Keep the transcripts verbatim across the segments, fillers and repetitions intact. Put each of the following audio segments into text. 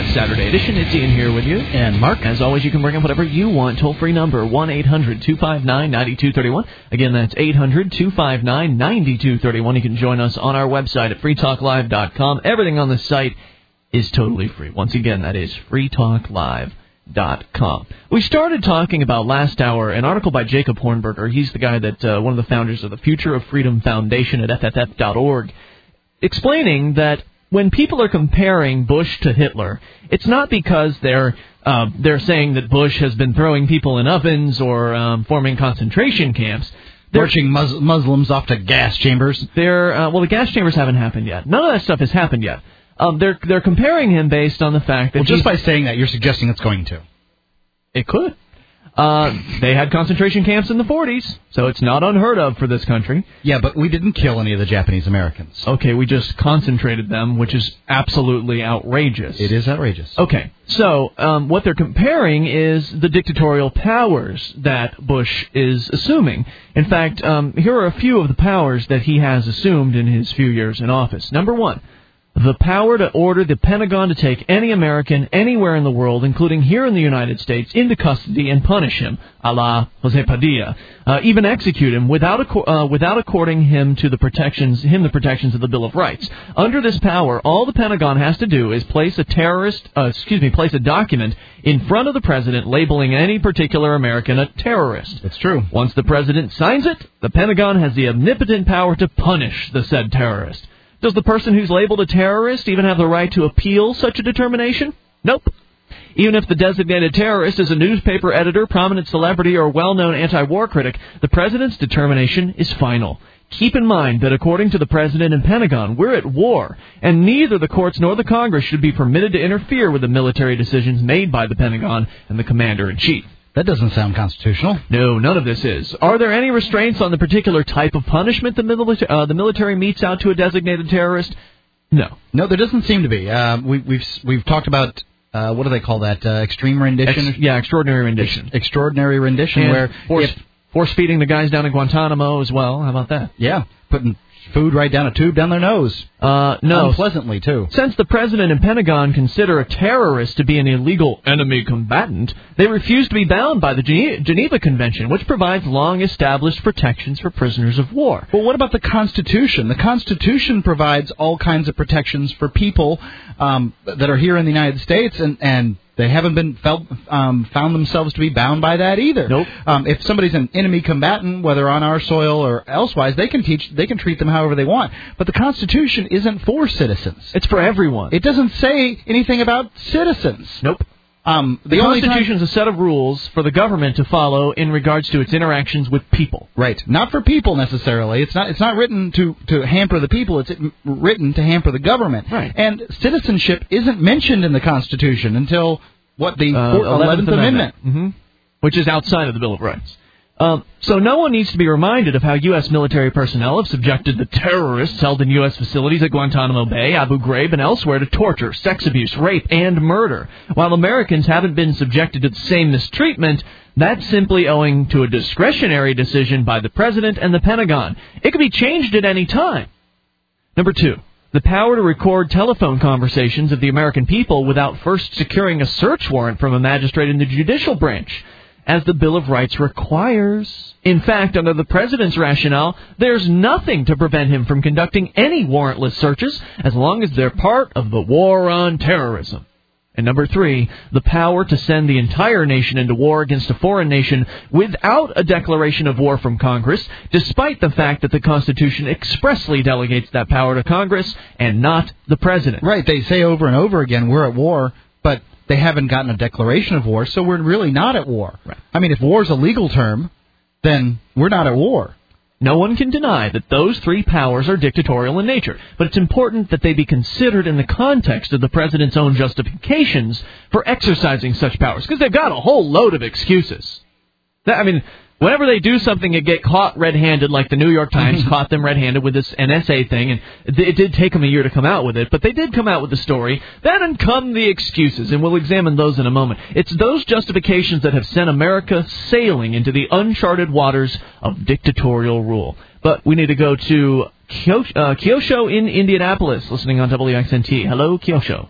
Saturday edition. It's Ian here with you. And Mark. As always, you can bring up whatever you want. Toll-free number, one eight hundred two five nine nine two three one. Again, that's eight hundred two five nine nine two three one. You can join us on our website at free talk live dot com. Everything on the site is totally free. Once again, that is free talk live dot com. We started talking about last hour an article by Jacob Hornberger. He's the guy that, uh, one of the founders of the Future of Freedom Foundation at F F F dot org, explaining that when people are comparing Bush to Hitler, it's not because they're uh, they're saying that Bush has been throwing people in ovens or um, forming concentration camps. They're marching mus- Muslims off to gas chambers. They're uh, well, the gas chambers haven't happened yet. None of that stuff has happened yet. Um, they're they're comparing him based on the fact that well, just by saying that, you're suggesting it's going to. It could. Uh, they had concentration camps in the forties, so it's not unheard of for this country. Yeah, but we didn't kill any of the Japanese Americans. Okay, we just concentrated them, which is absolutely outrageous. It is outrageous. Okay, so um, what they're comparing is the dictatorial powers that Bush is assuming. In fact, um, here are a few of the powers that he has assumed in his few years in office. Number one, the power to order the Pentagon to take any American anywhere in the world, including here in the United States, into custody and punish him, a la Jose Padilla, uh, even execute him without ac- uh, without according him to the protections him the protections of the Bill of Rights. Under this power, all the Pentagon has to do is place a terrorist, uh, excuse me, place a document in front of the president labeling any particular American a terrorist. It's true. Once the president signs it, the Pentagon has the omnipotent power to punish the said terrorist. Does the person who's labeled a terrorist even have the right to appeal such a determination? Nope. Even if the designated terrorist is a newspaper editor, prominent celebrity, or well-known anti-war critic, the president's determination is final. Keep in mind that according to the president and Pentagon, we're at war, and neither the courts nor the Congress should be permitted to interfere with the military decisions made by the Pentagon and the commander-in-chief. That doesn't sound constitutional. No, none of this is. Are there any restraints on the particular type of punishment the, milita- uh, the military metes out to a designated terrorist? No. No, there doesn't seem to be. Uh, we, we've we've talked about, uh, what do they call that, uh, extreme rendition? Ex- yeah, extraordinary rendition. Ex- extraordinary rendition, and where... Force, if, force-feeding the guys down in Guantanamo as well. How about that? Yeah, putting food right down a tube down their nose. Uh, no. Unpleasantly, too. Since the President and Pentagon consider a terrorist to be an illegal enemy combatant, they refuse to be bound by the Gene- Geneva Convention, which provides long-established protections for prisoners of war. Well, what about the Constitution? The Constitution provides all kinds of protections for people um, that are here in the United States, and, and they haven't been felt, um, found themselves to be bound by that either. Nope. Um, if somebody's an enemy combatant, whether on our soil or elsewise, they can teach, they can treat them however they want. But the Constitution isn't for citizens. It's for everyone. It doesn't say anything about citizens. Nope. Um, the, the Constitution is a set of rules for the government to follow in regards to its interactions with people. Right. Not for people necessarily. It's not. It's not written to, to hamper the people. It's written to hamper the government. Right. And citizenship isn't mentioned in the Constitution until what the uh, eleventh Amendment, Amendment. Mm-hmm. Which is outside of the Bill of Rights. Um, so no one needs to be reminded of how U S military personnel have subjected the terrorists held in U S facilities at Guantanamo Bay, Abu Ghraib, and elsewhere to torture, sex abuse, rape, and murder. While Americans haven't been subjected to the same mistreatment, that's simply owing to a discretionary decision by the President and the Pentagon. It can be changed at any time. Number two, the power to record telephone conversations of the American people without first securing a search warrant from a magistrate in the judicial branch, as the Bill of Rights requires. In fact, under the President's rationale, there's nothing to prevent him from conducting any warrantless searches as long as they're part of the war on terrorism. And number three, the power to send the entire nation into war against a foreign nation without a declaration of war from Congress, despite the fact that the Constitution expressly delegates that power to Congress and not the President. Right, they say over and over again, we're at war, but they haven't gotten a declaration of war, so we're really not at war. Right. I mean, if war's a legal term, then we're not at war. No one can deny that those three powers are dictatorial in nature, but it's important that they be considered in the context of the President's own justifications for exercising such powers, because they've got a whole load of excuses. That, I mean, whenever they do something and get caught red-handed, like the New York Times caught them red-handed with this N S A thing, and it did take them a year to come out with it, but they did come out with the story, then come the excuses, and we'll examine those in a moment. It's those justifications that have sent America sailing into the uncharted waters of dictatorial rule. But we need to go to Kyosho, uh, Kyosho in Indianapolis, listening on W X N T. Hello, Kyosho.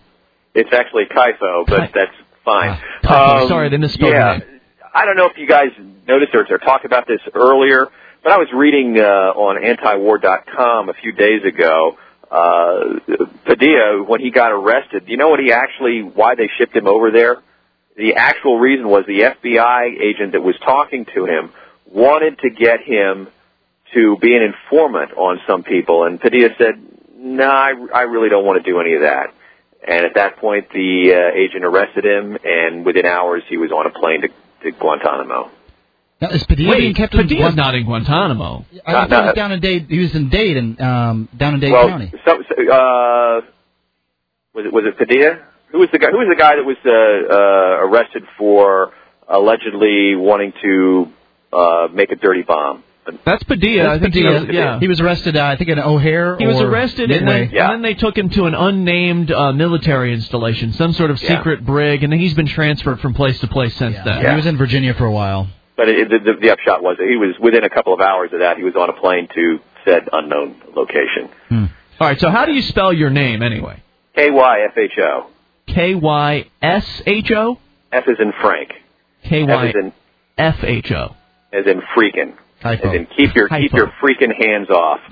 It's actually Kaifo, but Kai- that's fine. Kaifo, Um, sorry, they misspelled yeah, your name. I don't know if you guys noticed or, or talked about this earlier, but I was reading uh, on anti war dot com a few days ago. Uh, Padilla, when he got arrested, you know what he actually, why they shipped him over there? The actual reason was the F B I agent that was talking to him wanted to get him to be an informant on some people, and Padilla said, no, nah, I, I really don't want to do any of that. And at that point, the uh, agent arrested him, and within hours, he was on a plane to, to Guantanamo. Now, is Padilla Wait, being kept Padilla's in Guant- not in Guantanamo. I thought No, he was no. down in Dade. He was in Dade and um, down in Dade well, County. So, uh, was it was it Padilla? Who was the guy? Who was the guy that was uh, uh, arrested for allegedly wanting to uh, make a dirty bomb? That's Padilla. That's I think Padilla. He was, yeah. He was arrested, uh, I think, in O'Hare. He was or arrested, and Midway. then, Yeah. and then they took him to an unnamed uh, military installation, some sort of Yeah. secret brig, and then he's been transferred from place to place since Yeah. then. He was in Virginia for a while. But it, the, the, the upshot was that he was within a couple of hours of that. He was on a plane to said unknown location. Hmm. All right, so how do you spell your name anyway? K Y F H O. K Y S H O? F is in Frank. K F Y is in F H O. as in freaking. Typo. As in keep your keep Typo. your freaking hands off.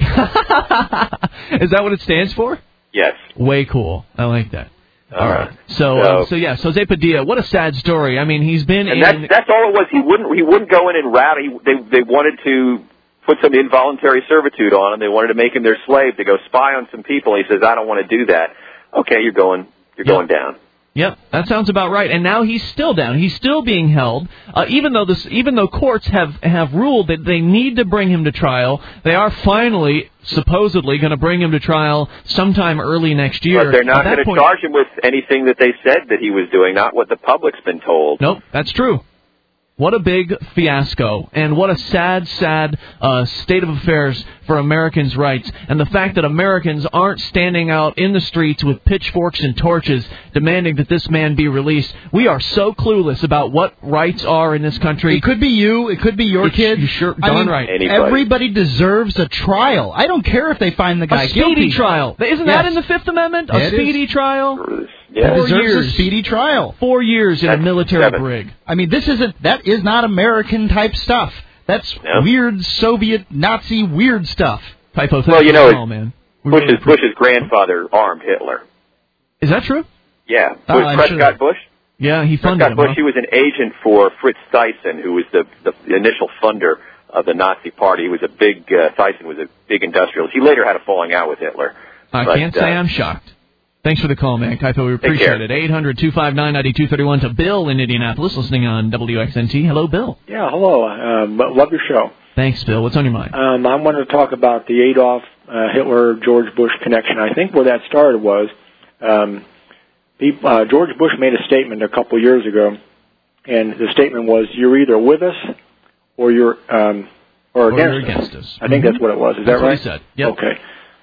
Is that what it stands for? Yes. Way cool. I like that. All Uh, right. So, so- uh, so yes, Jose Padilla. What a sad story. I mean, he's been And in. that's that's all it was. He wouldn't he wouldn't go in and rat. He, they they wanted to put some involuntary servitude on him. They wanted to make him their slave to go spy on some people. He says, I don't want to do that. Okay, you're going you're Yep. going down. Yep, that sounds about right. And now he's still down. He's still being held, uh, even though this, even though courts have have ruled that they need to bring him to trial. They are finally, supposedly, going to bring him to trial sometime early next year. But they're not At that going to point- charge him with anything that they said that he was doing, not what the public's been told. Nope, that's true. What a big fiasco, and what a sad, sad uh, state of affairs for Americans' rights. And the fact that Americans aren't standing out in the streets with pitchforks and torches demanding that this man be released. We are so clueless about what rights are in this country. It could be you. It could be your It's- kid. you're sure- I darn mean, right. Anybody. Everybody deserves a trial. I don't care if they find the guy A speedy guilty. trial. Isn't Yes. that in the Fifth Amendment? A It speedy is. trial? He Yeah. Four deserves years. a speedy trial. Four years in That's a military seven. brig. I mean, this isn't. That is not American type stuff. That's No. weird Soviet Nazi weird stuff. Typo. Well, you know, oh, it's- man. We really Bush's appreciate- Bush's grandfather armed Hitler. Is that true? Yeah. Oh, Bush, I'm Prescott sure. Bush. Yeah, he funded Prescott him. Bush. huh? He was an agent for Fritz Thyssen, who was the, the, the initial funder of the Nazi Party. He was a big uh, Thyssen was a big industrialist. He later had a falling out with Hitler. I But, can't say uh, I'm shocked. Thanks for the call, man. Kaipo, we appreciate care. it. eight hundred two five nine nine two three one to Bill in Indianapolis, listening on W X N T. Hello, Bill. Yeah, hello. Um, love your show. Thanks, Bill. What's on your mind? Um, I wanted to talk about the Adolf uh, Hitler George Bush connection. I think where that started was um, people, uh, George Bush made a statement a couple years ago, and the statement was, "You're either with us or you're um, or, Or against, you're us. against us. I think Mhm. that's what it was. Is That's that what right? he said. Yep. Okay.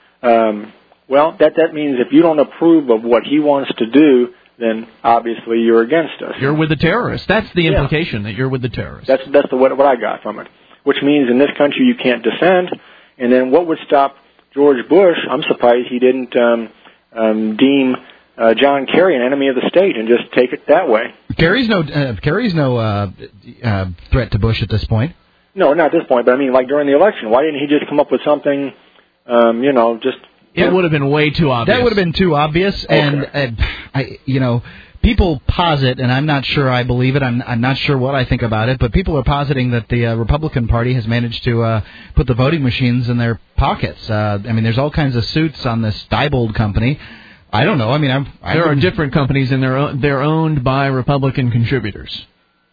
Um, well, that that means if you don't approve of what he wants to do, then obviously you're against us. You're with the terrorists. That's the Yeah. implication, that you're with the terrorists. That's that's the what, what I got from it. Which means in this country you can't dissent. And then what would stop George Bush? I'm surprised he didn't um, um, deem uh, John Kerry an enemy of the state and just take it that way. Kerry's no. Uh, Kerry's no uh, uh, threat to Bush at this point. No, not at this point. But I mean, like during the election, why didn't he just come up with something? Um, you know, just It would have been way too obvious. That would have been too obvious, and uh, I, you know, people posit, and I'm not sure I believe it. I'm, I'm not sure what I think about it, but people are positing that the uh, Republican Party has managed to uh, put the voting machines in their pockets. Uh, I mean, there's all kinds of suits on this Diebold company. I don't know. I mean, I'm. I There are wouldn't- different companies, and they're own, they're owned by Republican contributors.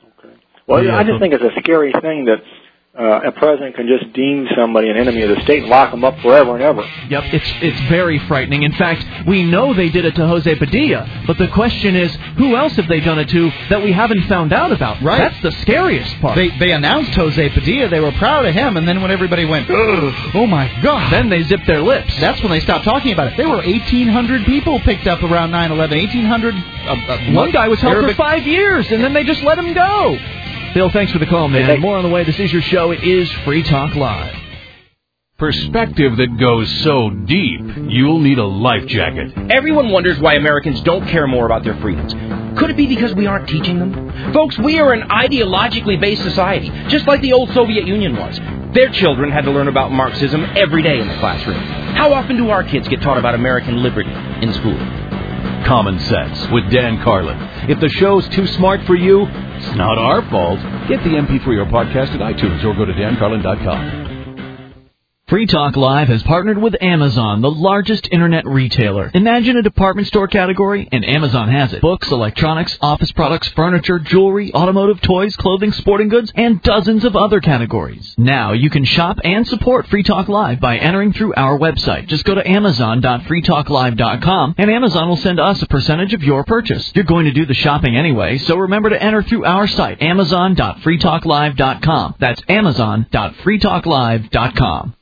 well, Yeah, I just but- think it's a scary thing that uh, a president can just deem somebody an enemy of the state and lock them up forever and ever. Yep, it's it's very frightening. In fact, we know they did it to Jose Padilla, but the question is, who else have they done it to that we haven't found out about? Right. That's the scariest part. They they announced Jose Padilla. They were proud of him, and then when everybody went, oh my God, then they zipped their lips. that's when they stopped talking about it. There were eighteen hundred people picked up around nine eleven. eighteen hundred. Uh, uh, One guy was held Arabic- for five years, and then they just let him go. Bill, thanks for the call, man. Hey, thanks. More on the way. This is your show. It is Free Talk Live. Perspective that goes so deep, you'll need a life jacket. Everyone wonders why Americans don't care more about their freedoms. Could it be because we aren't teaching them? Folks, we are an ideologically based society, just like the old Soviet Union was. Their children had to learn about Marxism every day in the classroom. How often do our kids get taught about American liberty in school? Common Sense with Dan Carlin. If the show's too smart for you, it's not our fault. Get the M P three or podcast at iTunes or go to dan carlin dot com. Free Talk Live has partnered with Amazon, the largest internet retailer. Imagine a department store category, and Amazon has it. Books, electronics, office products, furniture, jewelry, automotive, toys, clothing, sporting goods, and dozens of other categories. Now you can shop and support Free Talk Live by entering through our website. Just go to amazon dot free talk live dot com, and Amazon will send us a percentage of your purchase. You're going to do the shopping anyway, so remember to enter through our site, amazon dot free talk live dot com. That's amazon dot free talk live dot com.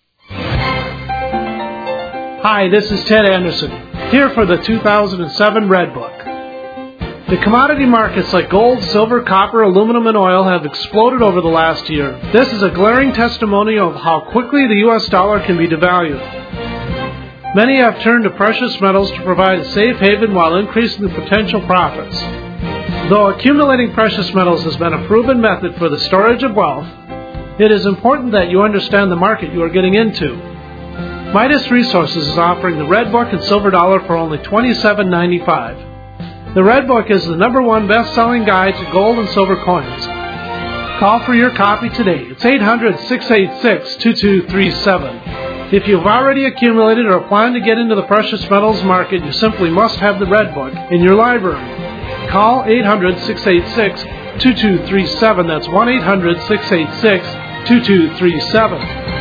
Hi, this is Ted Anderson, here for the two thousand seven Red Book. The commodity markets like gold, silver, copper, aluminum, and oil have exploded over the last year. This is a glaring testimonial of how quickly the U S dollar can be devalued. Many have turned to precious metals to provide a safe haven while increasing the potential profits. Though accumulating precious metals has been a proven method for the storage of wealth, it is important that you understand the market you are getting into. Midas Resources is offering the Red Book and Silver Dollar for only twenty-seven ninety-five. The Red Book is the number one best-selling guide to gold and silver coins. Call for your copy today. It's eight hundred, six eight six, two two three seven. If you've already accumulated or plan to get into the precious metals market, you simply must have the Red Book in your library. Call eight hundred, six eight six, two two three seven. That's one eight hundred, six eight six, two two three seven.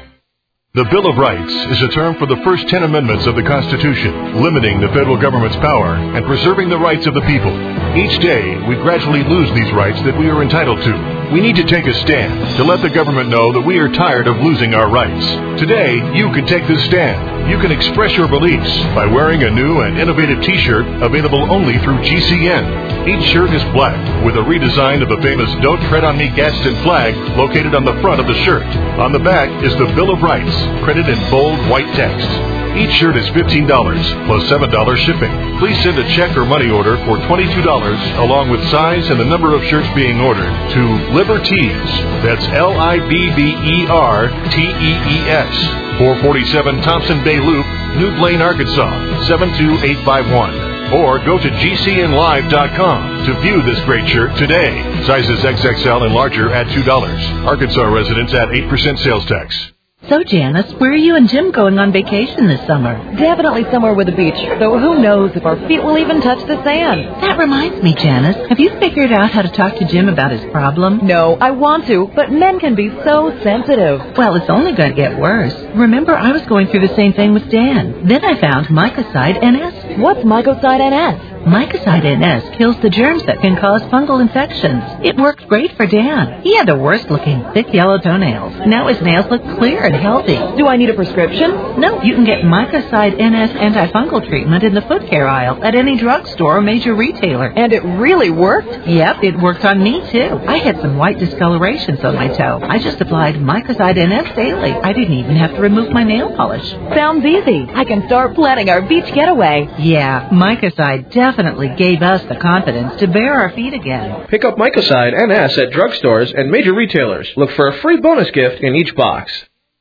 The Bill of Rights is a term for the first ten amendments of the Constitution, limiting the federal government's power and preserving the rights of the people. Each day, we gradually lose these rights that we are entitled to. We need to take a stand to let the government know that we are tired of losing our rights. Today, you can take this stand. You can express your beliefs by wearing a new and innovative T-shirt available only through G C N. Each shirt is black with a redesign of the famous Don't Tread on Me Gadsden flag located on the front of the shirt. On the back is the Bill of Rights, printed in bold white text. Each shirt is fifteen dollars plus seven dollars shipping. Please send a check or money order for twenty-two dollars along with size and the number of shirts being ordered to Libertees. That's L I B B E R T E E S. four forty-seven Thompson Bay Loop, New Blaine, Arkansas, seven two eight five one. Or go to G C N live dot com to view this great shirt today. Sizes X X L and larger at two dollars. Arkansas residents at eight percent sales tax. So, Janice, where are you and Jim going on vacation this summer? Definitely somewhere with a beach, though who knows if our feet will even touch the sand. That reminds me, Janice, have you figured out how to talk to Jim about his problem? No, I want to, but men can be so sensitive. Well, it's only going to get worse. Remember, I was going through the same thing with Dan. Then I found Mycoside N S. What's Mycoside N S? Mycoside N S kills the germs that can cause fungal infections. It worked great for Dan. He had the worst-looking, thick yellow toenails. Now his nails look clear and healthy. Do I need a prescription? No, you can get Mycoside N S antifungal treatment in the foot care aisle at any drugstore or major retailer. And it really worked? Yep, it worked on me, too. I had some white discolorations on my toe. I just applied Mycoside N S daily. I didn't even have to remove my nail polish. Sounds easy. I can start planning our beach getaway. Yeah, Mycoside definitely definitely gave us the confidence to bare our feet again. Pick up Mycoside N S at drugstores and major retailers. Look for a free bonus gift in each box.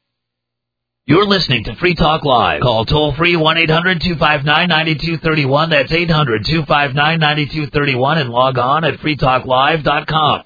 You're listening to Free Talk Live. Call toll-free one eight hundred two five nine nine two three one. That's eight hundred two five nine nine two three one and log on at free talk live dot com.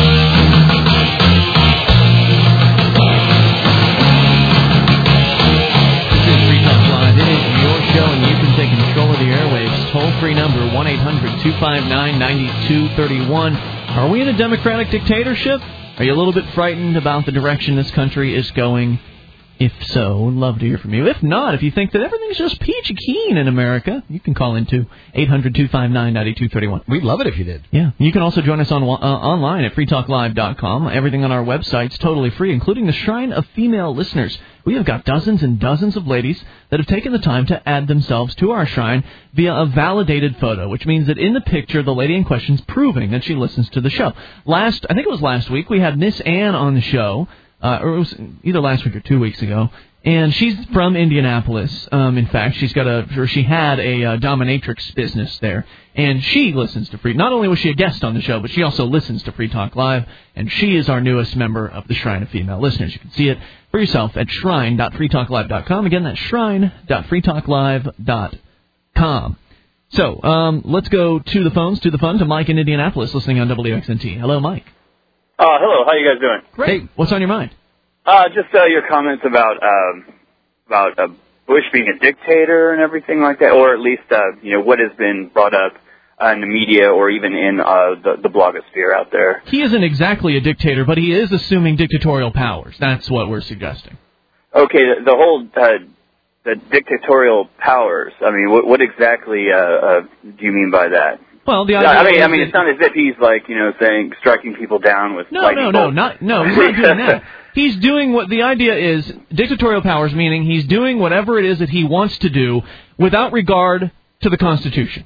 Toll-free number, one eight hundred two five nine nine two three one. Are we in a democratic dictatorship? Are you a little bit frightened about the direction this country is going? If so, would love to hear from you. If not, if you think that everything's just peachy keen in America, you can call into eight hundred two five nine nine two three one. We'd love it if you did. Yeah. You can also join us on uh, online at free talk live dot com. Everything on our website's totally free, including the Shrine of Female Listeners. We have got dozens and dozens of ladies that have taken the time to add themselves to our shrine via a validated photo, which means that in the picture, the lady in question is proving that she listens to the show. Last, I think it was last week, we had Miss Ann on the show. Uh, or it was either last week or two weeks ago, And she's from Indianapolis. Um, in fact, she's got a, or she had a uh, dominatrix business there, and she listens to Free. Not only was she a guest on the show, but she also listens to Free Talk Live, and she is our newest member of the Shrine of Female Listeners. You can see it for yourself at shrine dot free talk live dot com. Again, that's shrine dot free talk live dot com. So, um, let's go to the phones, to the fun, to Mike in Indianapolis, listening on W X N T. Hello, Mike. Uh, hello. How you guys doing? Great. Hey, what's on your mind? Uh, just uh, your comments about um, about uh, Bush being a dictator and everything like that, or at least uh, you know what has been brought up uh, in the media or even in uh, the, the blogosphere out there. He isn't exactly a dictator, but he is assuming dictatorial powers. That's what we're suggesting. Okay, the, the whole uh, the dictatorial powers. I mean, what, what exactly uh, uh, do you mean by that? Well, the idea I mean, is I mean, it's not as if he's like you know saying striking people down with no, lightning no, no, bolts. not no. He's not doing that. He's doing what the idea is dictatorial powers, meaning he's doing whatever it is that he wants to do without regard to the Constitution,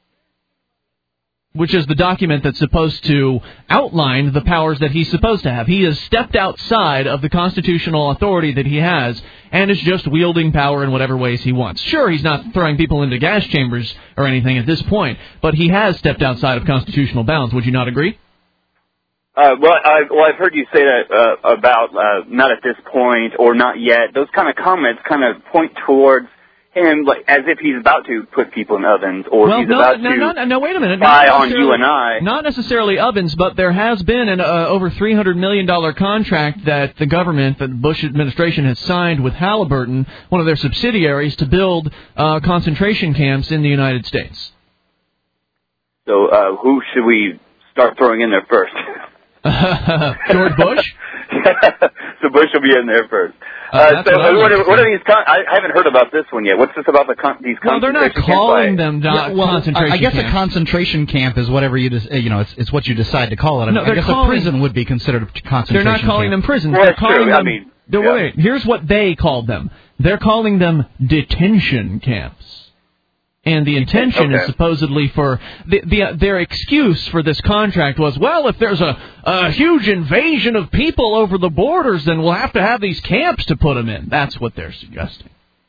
which is the document that's supposed to outline the powers that he's supposed to have. He has stepped outside of the constitutional authority that he has and is just wielding power in whatever ways he wants. Sure, he's not throwing people into gas chambers or anything at this point, but he has stepped outside of constitutional bounds. Would you not agree? Uh, well, I've, well, I've heard you say that uh, about uh, not at this point or not yet. Those kind of comments kind of point towards him like as if he's about to put people in ovens or well, he's no, about no, to no, no, no, wait a minute. spy on you and I. Not necessarily ovens, but there has been an uh, over three hundred million dollars contract that the government, that the Bush administration has signed with Halliburton, one of their subsidiaries, to build uh, concentration camps in the United States. So uh, who should we start throwing in there first? George Bush? So Bush will be in there first. Uh, Uh, so what, what, are, what are these? Con- I haven't heard about this one yet. What's this about the con- these Well, they're not concentration calling camps? them do- Yeah, well, concentration I, I guess camps. a concentration camp is whatever you just, you know, it's, it's what you decide to call it. I, No, mean, I they're guess calling- a prison would be considered a concentration They're not calling camp. them prisons. Well, they're that's calling true. them. I mean, no, yeah. wait. Here's what they called them. They're calling them detention camps. And the intention Okay. is supposedly for the, the their excuse for this contract was, well, if there's a, a huge invasion of people over the borders, then we'll have to have these camps to put them in. That's what they're suggesting.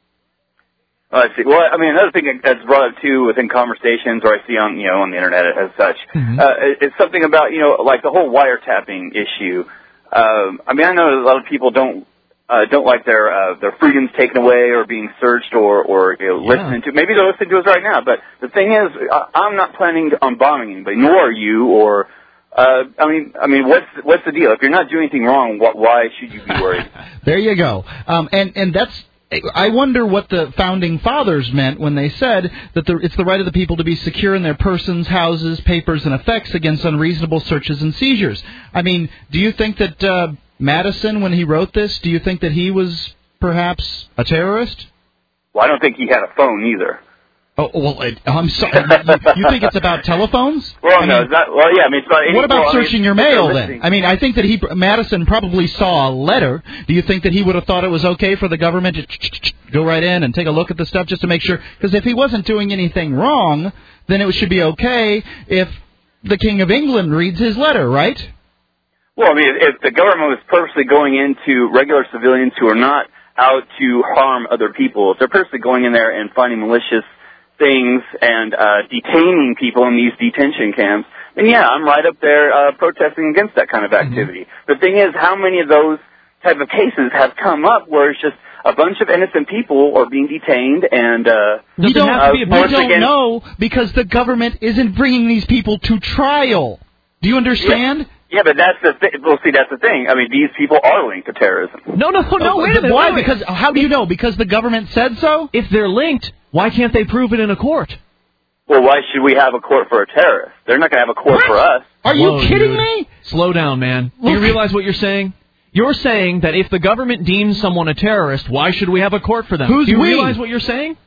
Oh, I see. Well, I mean, another thing that's brought up too within conversations, or I see on you know on the internet as such, Mm-hmm. uh, is something about you know like the whole wiretapping issue. Um, I mean, I know a lot of people don't uh, don't like their uh, their freedoms taken away or being searched or or you know, Yeah. listening to. Maybe they're listening to us right now, but the thing is, I, I'm not planning on bombing anybody, nor are you. Or uh, I mean, I mean, what's what's the deal? If you're not doing anything wrong, what, why should you be worried? There you go. Um, and and that's. I wonder what the founding fathers meant when they said that the, it's the right of the people to be secure in their persons, houses, papers, and effects against unreasonable searches and seizures. I mean, do you think that uh, Madison, when he wrote this, do you think that he was perhaps a terrorist? Well, I don't think he had a phone either. Oh, well, it, I'm sorry. you, you think it's about telephones? Well, I no, mean, it's not, well, yeah, I mean, it's about any, what about well, searching I mean, your if they're mail, then? listening- I mean, I think that he Madison probably saw a letter. Do you think that he would have thought it was okay for the government to go right in and take a look at the stuff just to make sure? Because if he wasn't doing anything wrong, then it should be okay if the King of England reads his letter, right? Well, I mean, if, if the government was purposely going into regular civilians who are not out to harm other people, if they're purposely going in there and finding malicious things and uh, detaining people in these detention camps, then yeah, I'm right up there uh, protesting against that kind of activity. Mm-hmm. The thing is, how many of those type of cases have come up where it's just a bunch of innocent people are being detained and uh, We don't, uh, we forced don't against- know because the government isn't bringing these people to trial. Do you understand? Yeah. Yeah, but that's the thing. Well, see, that's the thing. I mean, these people are linked to terrorism. No, no, no, wait a minute. Why? wait a minute. Because how do you know? Because the government said so? If they're linked, why can't they prove it in a court? Well, why should we have a court for a terrorist? They're not going to have a court What? for us. Are Whoa, you kidding dude. me? Slow down, man. Do you realize what you're saying? You're saying that if the government deems someone a terrorist, why should we have a court for them? Who's Do you we? realize what you're saying?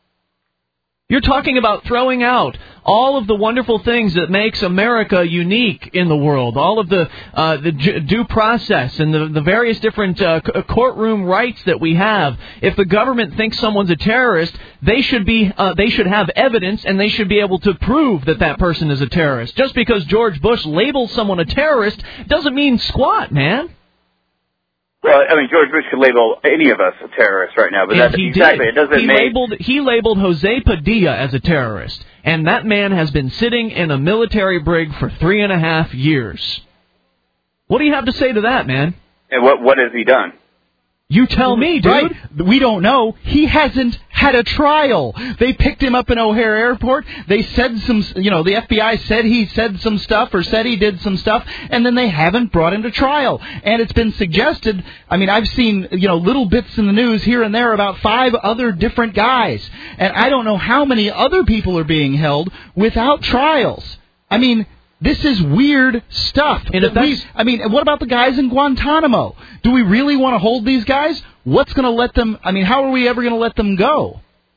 You're talking about throwing out all of the wonderful things that makes America unique in the world, all of the uh, the ju- due process and the, the various different uh, c- courtroom rights that we have. If the government thinks someone's a terrorist, they should be uh, they should have evidence and they should be able to prove that that person is a terrorist. Just because George Bush labels someone a terrorist doesn't mean squat, man. Well, I mean, George Bush could label any of us a terrorist right now, but And that's he exactly did. it. Doesn't he make labeled he labeled Jose Padilla as a terrorist, and that man has been sitting in a military brig for three and a half years. What do you have to say to that, man? And what what has he done? You tell me, dude. Right? We don't know. He hasn't had a trial. They picked him up in O'Hare Airport. They said some, you know, the F B I said he said some stuff or said he did some stuff, and then they haven't brought him to trial. And it's been suggested, I mean, I've seen, you know, little bits in the news here and there about five other different guys. And I don't know how many other people are being held without trials. I mean, this is weird stuff. And if we, I mean, what about the guys in Guantanamo? Do we really want to hold these guys? What's going to let them, I mean, how are we ever going to let them go?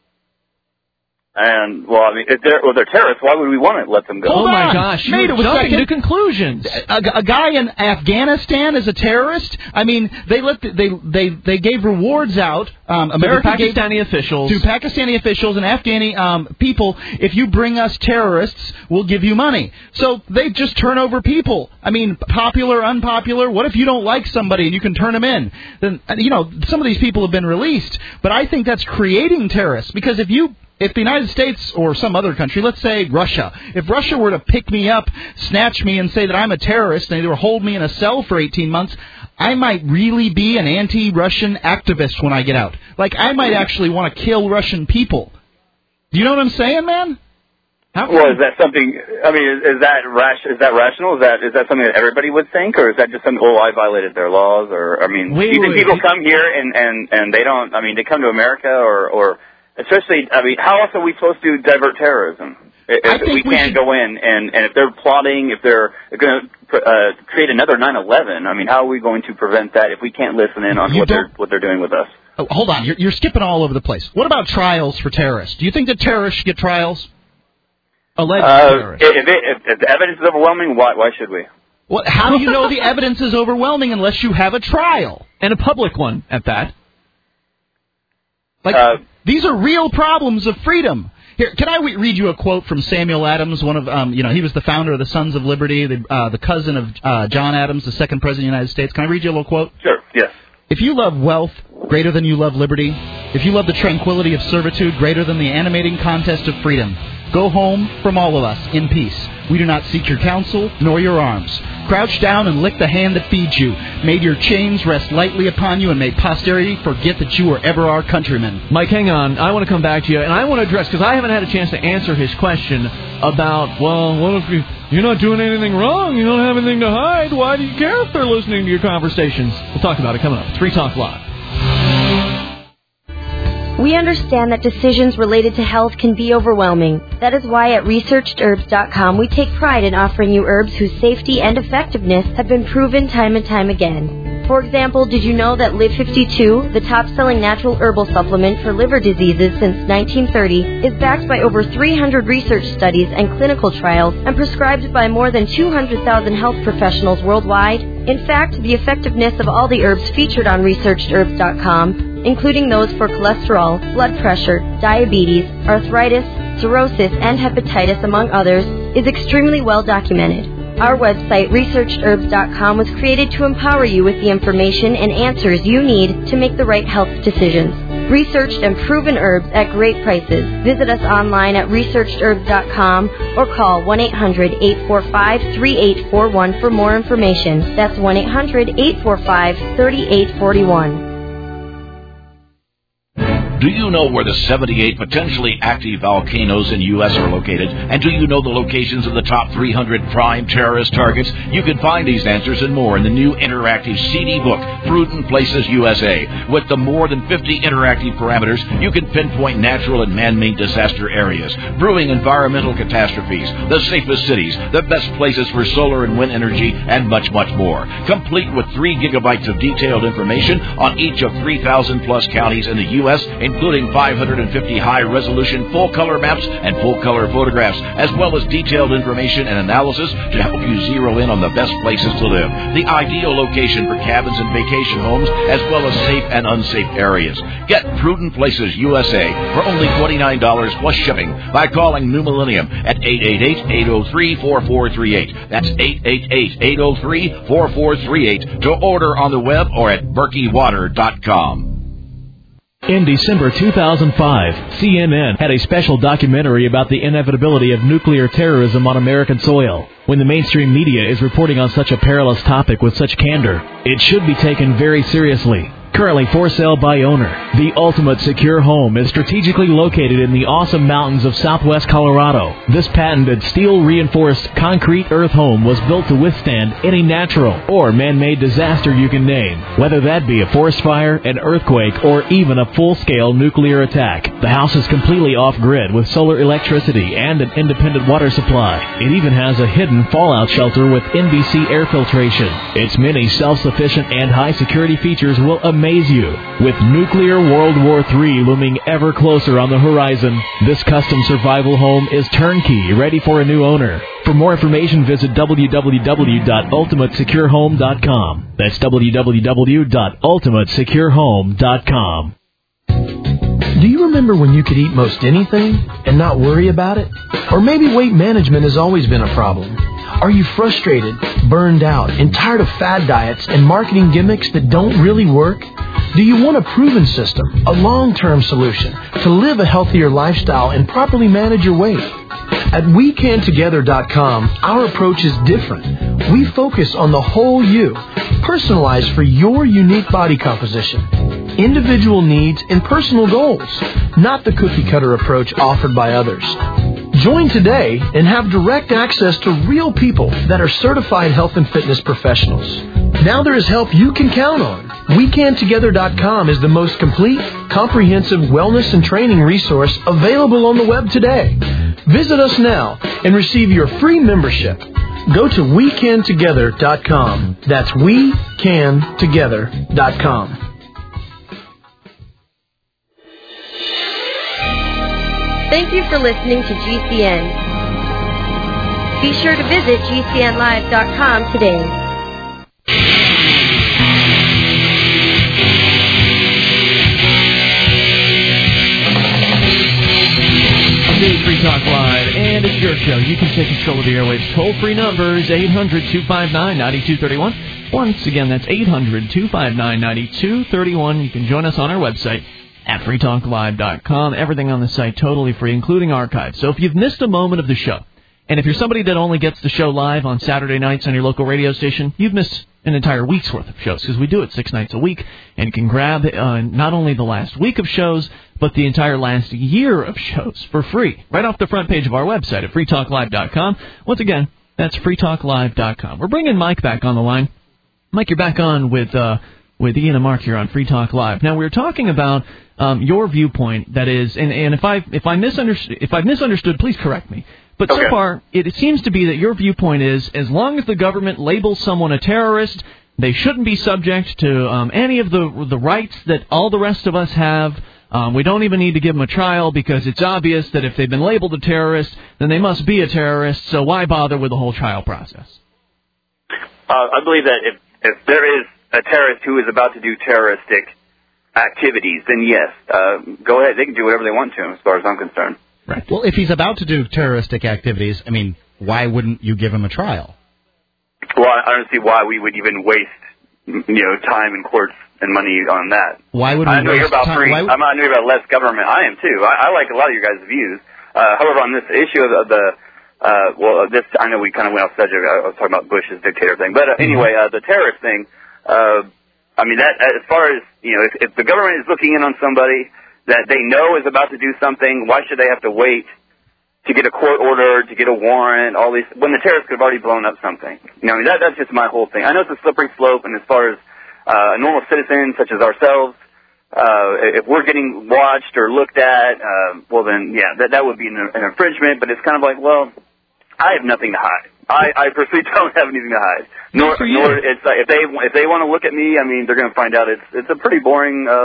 And, well, I mean, if they're, well, they're terrorists, why would we want to let them go? Oh, my gosh, Made you're it jumping second. to conclusions. A, a guy in Afghanistan is a terrorist? I mean, they let the, they they they gave rewards out. Um, America to the Pakistani gave, officials. To Pakistani officials and Afghani um, people, if you bring us terrorists, we'll give you money. So they just turn over people. I mean, popular, unpopular. What if you don't like somebody and you can turn them in? Then, you know, some of these people have been released. But I think that's creating terrorists, because if you... If the United States or some other country, let's say Russia, if Russia were to pick me up, snatch me, and say that I'm a terrorist, and they were hold me in a cell for eighteen months, I might really be an anti-Russian activist when I get out. Like, I might actually want to kill Russian people. Do you know what I'm saying, man? How well, is that something? I mean, is, is that rash? Is that rational? Is that is that something that everybody would think, or is that just something? Oh, I violated their laws, or I mean, wait, do you think wait, people wait. come here and and and they don't? I mean, they come to America, or or especially, I mean, how else are we supposed to divert terrorism if, I if think we we can't should... go in and and if they're plotting, if they're going to uh, create another nine eleven? I mean, how are we going to prevent that if we can't listen in on You what don't- they're what they're doing with us? Oh, hold on, you're, you're skipping all over the place. What about trials for terrorists? Do you think that terrorists should get trials? Alleged Uh, terrorists. if, it, if, if the evidence is overwhelming, why why should we? What, how do you know the evidence is overwhelming unless you have a trial? And a public one at that. Like, Uh, these are real problems of freedom. Here, can I re- read you a quote from Samuel Adams? One of, um, you know, he was the founder of the Sons of Liberty, the, uh, the cousin of uh, John Adams, the second president of the United States. Can I read you a little quote? Sure. Yes. If you love wealth greater than you love liberty, if you love the tranquility of servitude greater than the animating contest of freedom, go home from all of us in peace. We do not seek your counsel nor your arms. Crouch down and lick the hand that feeds you. May your chains rest lightly upon you, and may posterity forget that you were ever our countrymen. Mike, hang on. I want to come back to you, and I want to address, because I haven't had a chance to answer his question about, well, what if you, you're not doing anything wrong, you don't have anything to hide, why do you care if they're listening to your conversations? We'll talk about it coming up. It's Free Talk Live. We understand that decisions related to health can be overwhelming. That is why at researched herbs dot com we take pride in offering you herbs whose safety and effectiveness have been proven time and time again. For example, did you know that Live fifty-two, the top-selling natural herbal supplement for liver diseases since nineteen thirty, is backed by over three hundred research studies and clinical trials and prescribed by more than two hundred thousand health professionals worldwide? In fact, the effectiveness of all the herbs featured on researched herbs dot com, including those for cholesterol, blood pressure, diabetes, arthritis, cirrhosis, and hepatitis, among others, is extremely well documented. Our website, researched herbs dot com, was created to empower you with the information and answers you need to make the right health decisions. Researched and proven herbs at great prices. Visit us online at researched herbs dot com or call one eight hundred, eight four five, three eight four one for more information. That's one eight hundred, eight four five, three eight four one. Do you know where the seventy-eight potentially active volcanoes in the U S are located? And do you know the locations of the top three hundred prime terrorist targets? You can find these answers and more in the new interactive C D book, Prudent Places U S A. With the more than fifty interactive parameters, you can pinpoint natural and man-made disaster areas, brewing environmental catastrophes, the safest cities, the best places for solar and wind energy, and much, much more. Complete with three gigabytes of detailed information on each of three thousand plus counties in the U S including five hundred fifty high-resolution full-color maps and full-color photographs, as well as detailed information and analysis to help you zero in on the best places to live, the ideal location for cabins and vacation homes, as well as safe and unsafe areas. Get Prudent Places U S A for only twenty-nine dollars plus shipping by calling New Millennium at eight eight eight, eight oh three, four four three eight. That's eight eight eight, eight oh three, four four three eight to order on the web or at berkey water dot com. In December two thousand five, C N N had a special documentary about the inevitability of nuclear terrorism on American soil. When the mainstream media is reporting on such a perilous topic with such candor, it should be taken very seriously. Currently for sale by owner, the ultimate secure home is strategically located in the awesome mountains of southwest Colorado. This patented steel-reinforced concrete earth home was built to withstand any natural or man-made disaster you can name, whether that be a forest fire, an earthquake, or even a full-scale nuclear attack. The house is completely off-grid with solar electricity and an independent water supply. It even has a hidden fallout shelter with N B C air filtration. Its many self-sufficient and high-security features will amaze you. With nuclear World War Three looming ever closer on the horizon, this custom survival home is turnkey, ready for a new owner. For more information, visit w w w dot ultimate secure home dot com. That's w w w dot ultimate secure home dot com. Do you remember when you could eat most anything and not worry about it? Or maybe weight management has always been a problem. Are you frustrated, burned out, and tired of fad diets and marketing gimmicks that don't really work? Do you want a proven system, a long-term solution to live a healthier lifestyle and properly manage your weight? At we can together dot com, our approach is different. We focus on the whole you, personalized for your unique body composition, individual needs, and personal goals, not the cookie-cutter approach offered by others. Join today and have direct access to real people that are certified health and fitness professionals. Now there is help you can count on. we can together dot com is the most complete, comprehensive wellness and training resource available on the web today. Visit us now and receive your free membership. Go to we can together dot com. That's we can together dot com. Thank you for listening to G C N. Be sure to visit G C N live dot com today. Today, Free Talk Live, and it's your show. You can take control of the airwaves. Toll-free numbers, eight hundred, two five nine, nine two three one. Once again, that's eight hundred, two five nine, nine two three one. You can join us on our website at free talk live dot com. Everything on the site totally free, including archives. So if you've missed a moment of the show, and if you're somebody that only gets the show live on Saturday nights on your local radio station, you've missed an entire week's worth of shows, because we do it six nights a week, and you can grab uh, not only the last week of shows, but the entire last year of shows for free, right off the front page of our website at free talk live dot com. Once again, that's free talk live dot com. We're bringing Mike back on the line. Mike, you're back on with uh, with Ian and Mark here on Free Talk Live. Now, we were talking about um, your viewpoint, that is, and, and if I if I misunderstood, if I've misunderstood, please correct me. But okay. So far, it, it seems to be that your viewpoint is, as long as the government labels someone a terrorist, they shouldn't be subject to um, any of the the rights that all the rest of us have. Um, we don't even need to give them a trial, because it's obvious that if they've been labeled a terrorist, then they must be a terrorist, so why bother with the whole trial process? Uh, I believe that if, if there is a terrorist who is about to do terroristic activities, then yes, uh, go ahead. They can do whatever they want to him, as far as I'm concerned. Right. Well, if he's about to do terroristic activities, I mean, why wouldn't you give him a trial? Well, I don't see why we would even waste, you know, time in courts and money on that. Why would we I know waste you're about time? free. Why would... I'm not new about less government. I am too. I, I like a lot of your guys' views. Uh, however, on this issue of the, uh, well, this I know we kind of went off subject. I was talking about Bush's dictator thing, but uh, anyway, uh, the terrorist thing. Uh, I mean, that as far as you know, if, if the government is looking in on somebody that they know is about to do something, why should they have to wait to get a court order, to get a warrant, all these, when the terrorists could have already blown up something? You know, I mean, that, that's just my whole thing. I know it's a slippery slope, and as far as uh, a normal citizen such as ourselves, uh, if we're getting watched or looked at, uh, well then, yeah, that, that would be an, an infringement, but it's kind of like, well, I have nothing to hide. I, I personally don't have anything to hide. Nor, nor it's like, if they if they want to look at me, I mean, they're going to find out it's it's a pretty boring um,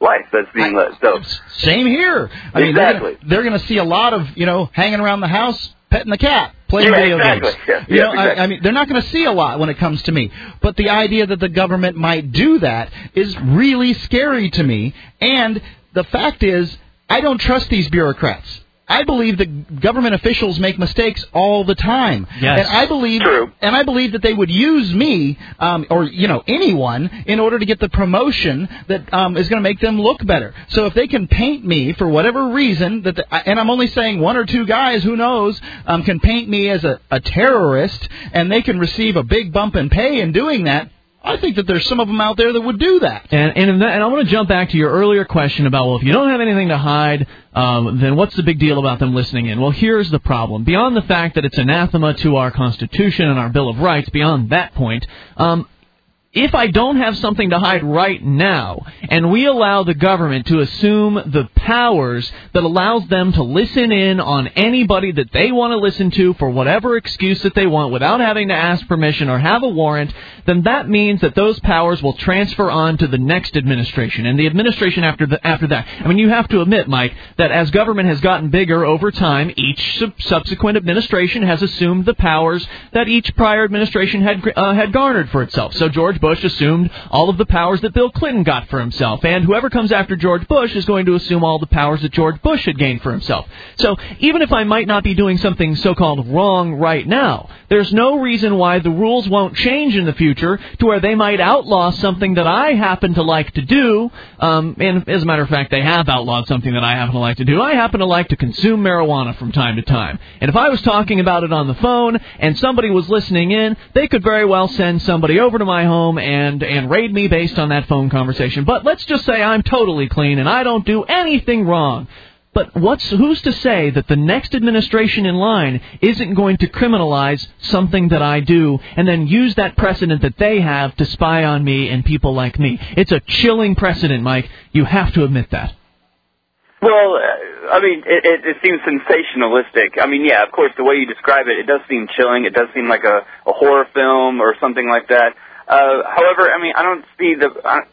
life that's being led. So same here. I mean, exactly. they're going to see a lot of, you know, hanging around the house, petting the cat, playing yeah, video exactly. games. Yeah, you yeah, know, exactly. I, I mean, they're not going to see a lot when it comes to me. But the idea that the government might do that is really scary to me. And the fact is, I don't trust these bureaucrats. I believe that government officials make mistakes all the time, yes. and I believe, True. and I believe that they would use me, um, or you know, anyone, in order to get the promotion that um, is going to make them look better. So if they can paint me for whatever reason, that, the, and I'm only saying one or two guys, who knows, um, can paint me as a, a terrorist, and they can receive a big bump in pay in doing that. I think that there's some of them out there that would do that. And and, in that, and I want to jump back to your earlier question about, well, if you don't have anything to hide, um, then what's the big deal about them listening in? Well, here's the problem. Beyond the fact that it's anathema to our Constitution and our Bill of Rights, beyond that point, um, if I don't have something to hide right now, and we allow the government to assume the powers that allows them to listen in on anybody that they want to listen to for whatever excuse that they want without having to ask permission or have a warrant, then that means that those powers will transfer on to the next administration and the administration after the, after that. I mean, you have to admit, Mike, that as government has gotten bigger over time, each sub- subsequent administration has assumed the powers that each prior administration had uh, had garnered for itself. So George Bush assumed all of the powers that Bill Clinton got for himself, and whoever comes after George Bush is going to assume all the powers that George Bush had gained for himself. So even if I might not be doing something so-called wrong right now, there's no reason why the rules won't change in the future to where they might outlaw something that I happen to like to do. Um, and as a matter of fact, they have outlawed something that I happen to like to do. I happen to like to consume marijuana from time to time. And if I was talking about it on the phone and somebody was listening in, they could very well send somebody over to my home and And, and raid me based on that phone conversation. But let's just say I'm totally clean and I don't do anything wrong. But what's who's to say that the next administration in line isn't going to criminalize something that I do and then use that precedent that they have to spy on me and people like me? It's a chilling precedent, Mike. You have to admit that. Well, uh, I mean, it, it, it seems sensationalistic. I mean, yeah, of course, the way you describe it, it does seem chilling. It does seem like a, a horror film or something like that. Uh, however, I mean, I don't see the, I,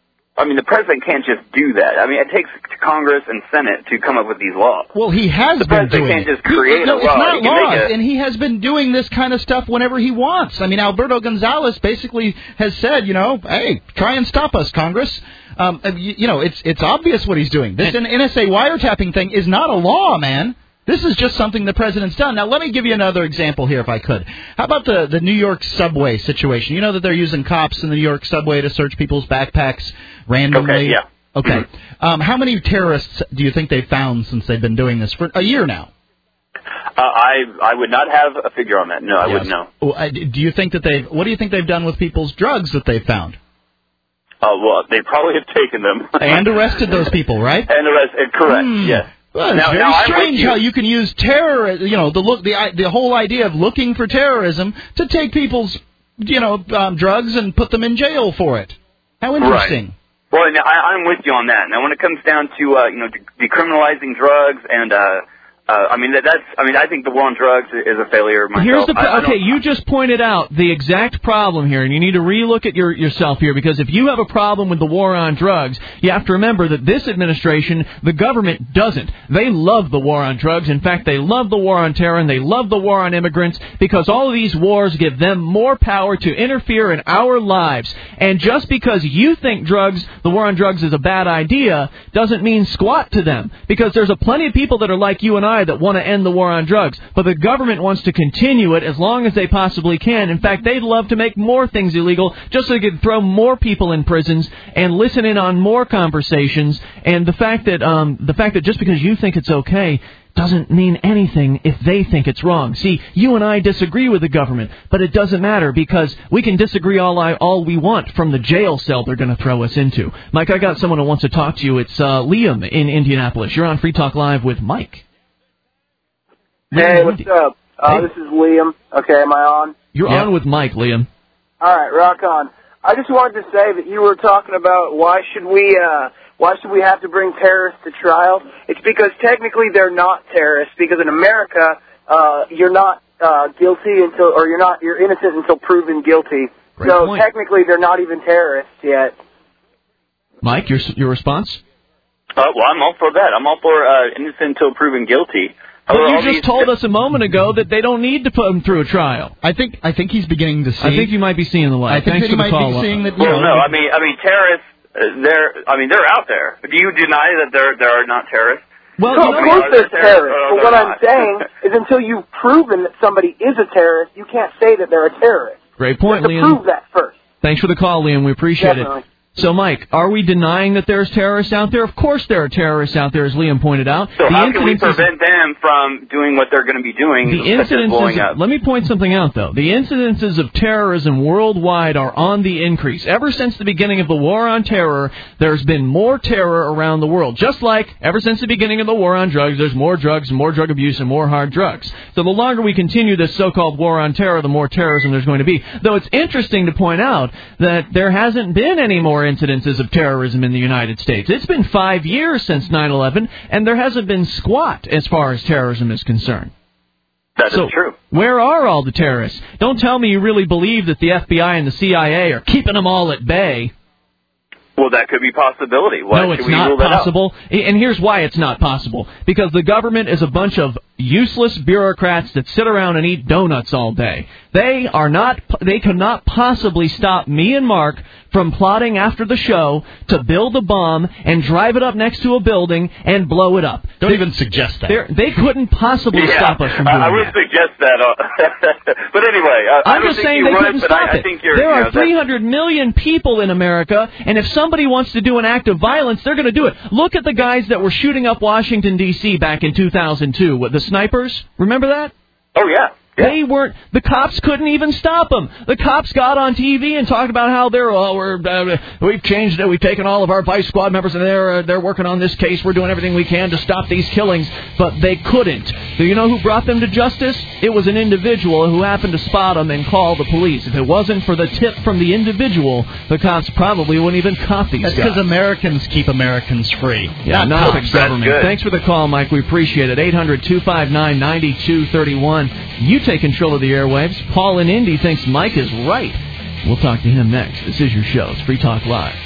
I mean, the president can't just do that. I mean, it takes Congress and Senate to come up with these laws. Well, he has the been doing it. The president can't just create he, no, a law. It's not he can laws, make a, and he has been doing this kind of stuff whenever he wants. I mean, Alberto Gonzales basically has said, you know, hey, try and stop us, Congress. Um, you, you know, it's it's obvious what he's doing. This N S A wiretapping thing is not a law, man. This is just something the president's done. Now, let me give you another example here, if I could. How about the, the New York subway situation? You know that they're using cops in the New York subway to search people's backpacks randomly? Okay, yeah. Okay. Mm-hmm. Um, how many terrorists do you think they've found since they've been doing this for a year now? Uh, I I would not have a figure on that. No, I yes. wouldn't know. Well, do you think that they've? What do you think they've done with people's drugs that they've found? Uh, well, they probably have taken them and arrested those people, right? And arrested, correct? Mm. Yes. Well, it's now, very now strange you. how you can use terror, you know, the look, the the whole idea of looking for terrorism to take people's, you know, um, drugs and put them in jail for it. How interesting. Right. Well, now, I, I'm with you on that. Now, when it comes down to, uh, you know, de- decriminalizing drugs and, uh, uh, I mean, that, that's, I mean, I think the war on drugs is a failure myself. Here's the, pro- I, I okay, you just pointed out the exact problem here, and you need to relook at your, yourself here, because if you have a problem with the war on drugs, you have to remember that this administration, the government doesn't. They love the war on drugs. In fact, they love the war on terror, and they love the war on immigrants, because all of these wars give them more power to interfere in our lives. And just because you think drugs, the war on drugs is a bad idea, doesn't mean squat to them, because there's a plenty of people that are like you and I that want to end the war on drugs, but the government wants to continue it as long as they possibly can. In fact, they'd love to make more things illegal just so they could throw more people in prisons and listen in on more conversations. And the fact that um, the fact that just because you think it's okay doesn't mean anything if they think it's wrong. See, you and I disagree with the government, but it doesn't matter because we can disagree all I, all we want from the jail cell they're going to throw us into. Mike, I got someone who wants to talk to you. It's uh, Liam in Indianapolis. You're on Free Talk Live with Mike. Hey, what's up? Uh, hey. This is Liam. Okay, am I on? You're yep. on with Mike, Liam. All right, rock on. I just wanted to say that you were talking about why should we uh, why should we have to bring terrorists to trial? It's because technically they're not terrorists. Because in America, uh, you're not uh, guilty until, or you're not you're innocent until proven guilty. Great so point. technically, they're not even terrorists yet. Mike, your your response? Uh, well, I'm all for that. I'm all for uh, innocent until proven guilty. But All you just these- told us a moment ago that they don't need to put him through a trial. I think I think he's beginning to see. I think you might be seeing the light. I think Thanks that for he the might call. be seeing that. You Well, know, no, I mean, I mean, terrorists. Uh, they're, I mean, they're out there. Do you deny that there there are not terrorists? Well, No, you of know, course there's they're terrorists. terrorists, But or what they're I'm not. saying is until you've proven that somebody is a terrorist, you can't say that they're a terrorist. great point, You have to Liam. prove that first. Thanks for the call, Liam. We appreciate Definitely. it. So, Mike, are we denying that there's terrorists out there? Of course there are terrorists out there, as Liam pointed out. So the how can we incidences- prevent them from doing what they're going to be doing, The such as blowing incidences, up? let me point something out, though. The incidences of terrorism worldwide are on the increase. Ever since the beginning of the war on terror, there's been more terror around the world. Just like ever since the beginning of the war on drugs, there's more drugs, more drug abuse, and more hard drugs. So the longer we continue this so-called war on terror, the more terrorism there's going to be. Though it's interesting to point out that there hasn't been any more incidences of terrorism in the United States. It's been five years since nine eleven, and there hasn't been squat as far as terrorism is concerned. That is So, true. where are all the terrorists? Don't tell me you really believe that the F B I and the C I A are keeping them all at bay. Well, that could be a possibility. Why No, should it's we not rule that out? possible. And here's why it's not possible. Because the government is a bunch of useless bureaucrats that sit around and eat donuts all day. They are not, they could not possibly stop me and Mark from plotting after the show to build a bomb and drive it up next to a building and blow it up. Don't even suggest that. They're, they couldn't possibly Yeah, stop us from I- doing I would that. suggest that. Uh, but anyway, uh, I I'm don't just think saying you they would, couldn't but stop I, I it. think you're, There you are know, three hundred million people in America, and if somebody wants to do an act of violence, they're going to do it. Look at the guys that were shooting up Washington, D C back in two thousand two with the snipers. Remember that? Oh, yeah. They weren't. The cops couldn't even stop them. The cops got on T V and talked about how they're. Oh, we're uh, we've changed it. We've taken all of our Vice Squad members and they're uh, they're working on this case. We're doing everything we can to stop these killings, but they couldn't. Do you know who brought them to justice? It was an individual who happened to spot them and call the police. If it wasn't for the tip from the individual, the cops probably wouldn't even caught these That's guys. because Americans keep Americans free. Yeah, not the cops. government. Thanks for the call, Mike. We appreciate it. eight hundred two five nine nine two three one. You take control of the airwaves. Paul in Indy thinks Mike is right. We'll talk to him next. This is your show. It's Free Talk Live.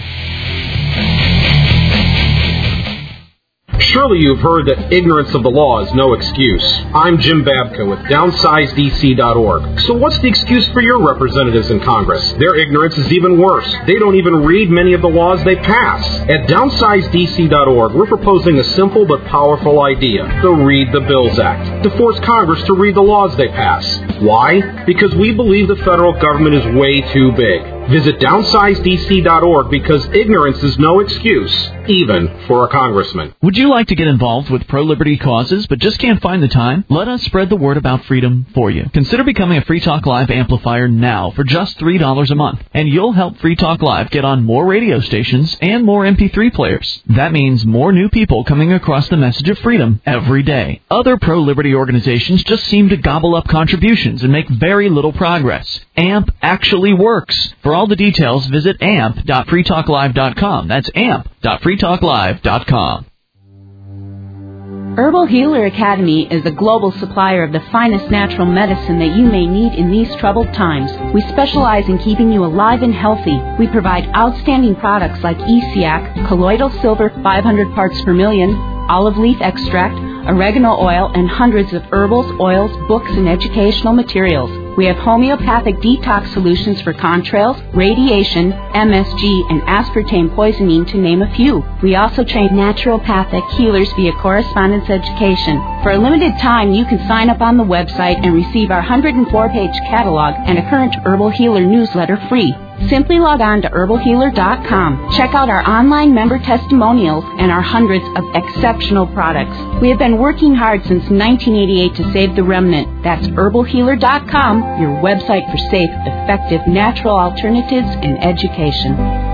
Surely you've heard that ignorance of the law is no excuse. I'm Jim Babka with downsize D C dot org. So what's the excuse for your representatives in Congress? Their ignorance is even worse. They don't even read many of the laws they pass. At downsize D C dot org, we're proposing a simple but powerful idea, the Read the Bills Act, to force Congress to read the laws they pass. Why? Because we believe the federal government is way too big. Visit downsize D C dot org because ignorance is no excuse, even for a congressman. Would you like to get involved with pro-liberty causes but just can't find the time? Let us spread the word about freedom for you. Consider becoming a Free Talk Live amplifier now for just three dollars a month, and you'll help Free Talk Live get on more radio stations and more M P three players. That means more new people coming across the message of freedom every day. Other pro-liberty organizations just seem to gobble up contributions and make very little progress. A M P actually works. For all the details, visit amp dot free talk live dot com. That's amp dot free talk live dot com. Herbal Healer Academy is a global supplier of the finest natural medicine that you may need in these troubled times. We specialize in keeping you alive and healthy. We provide outstanding products like E C A C, colloidal silver five hundred parts per million, olive leaf extract, oregano oil, and hundreds of herbals, oils, books, and educational materials. We have homeopathic detox solutions for contrails, radiation, M S G, and aspartame poisoning, to name a few. We also train naturopathic healers via correspondence education. For a limited time, you can sign up on the website and receive our one hundred four page catalog and a current Herbal Healer newsletter free. Simply log on to herbal healer dot com. Check out our online member testimonials and our hundreds of exceptional products. We have been working hard since nineteen eighty-eight to save the remnant. That's herbal healer dot com, your website for safe, effective, natural alternatives in education.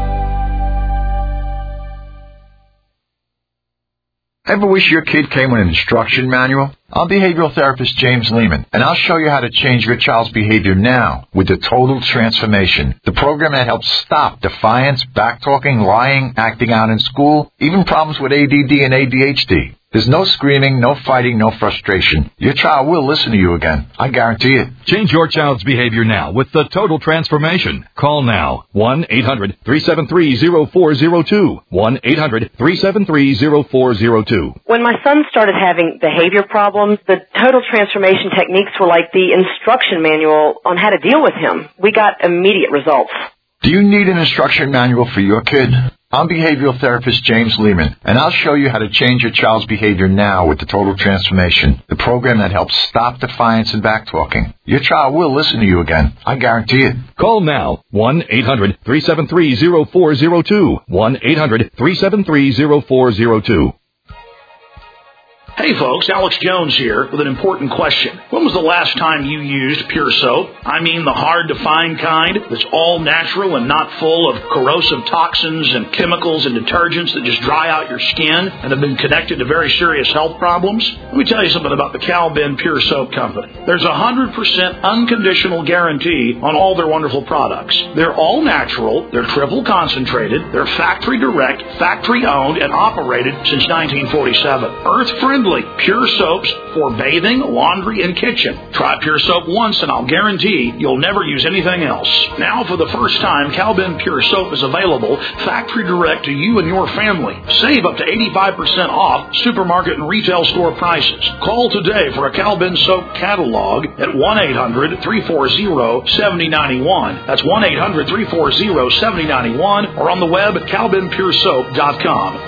Ever wish your kid came with an instruction manual? I'm behavioral therapist James Lehman, and I'll show you how to change your child's behavior now with the Total Transformation, the program that helps stop defiance, backtalking, lying, acting out in school, even problems with A D D and A D H D. There's no screaming, no fighting, no frustration. Your child will listen to you again. I guarantee it. Change your child's behavior now with the Total Transformation. Call now. one eight hundred three seven three zero four zero two. one eight hundred three seven three zero four zero two. When my son started having behavior problems, the Total Transformation techniques were like the instruction manual on how to deal with him. We got immediate results. Do you need an instruction manual for your kid? I'm behavioral therapist James Lehman, and I'll show you how to change your child's behavior now with the Total Transformation, the program that helps stop defiance and backtalking. Your child will listen to you again. I guarantee it. Call now. one eight hundred three seven three zero four zero two. one eight hundred three seven three zero four zero two. Hey folks, Alex Jones here with an important question. When was the last time you used Pure Soap? I mean the hard-to-find kind that's all natural and not full of corrosive toxins and chemicals and detergents that just dry out your skin and have been connected to very serious health problems? Let me tell you something about the Cal-Ben Pure Soap Company. There's a one hundred percent unconditional guarantee on all their wonderful products. They're all natural, they're triple concentrated, they're factory direct, factory owned, and operated since nineteen forty-seven. Earth-friendly. Pure soaps for bathing, laundry, and kitchen. Try Pure Soap once and I'll guarantee you'll never use anything else. Now for the first time, Cal-Ben Pure Soap is available factory direct to you and your family. Save up to eighty-five percent off supermarket and retail store prices. Call today for a Cal-Ben Soap catalog at one eight hundred three four zero seven zero nine one. That's one eight hundred three four zero seven zero nine one or on the web at cal ben pure soap dot com.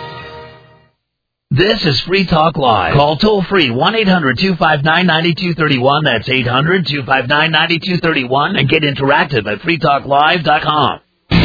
This is Free Talk Live. Call toll-free one eight hundred two five nine nine two three one. That's eight hundred two five nine nine two three one. And get interactive at free talk live dot com. This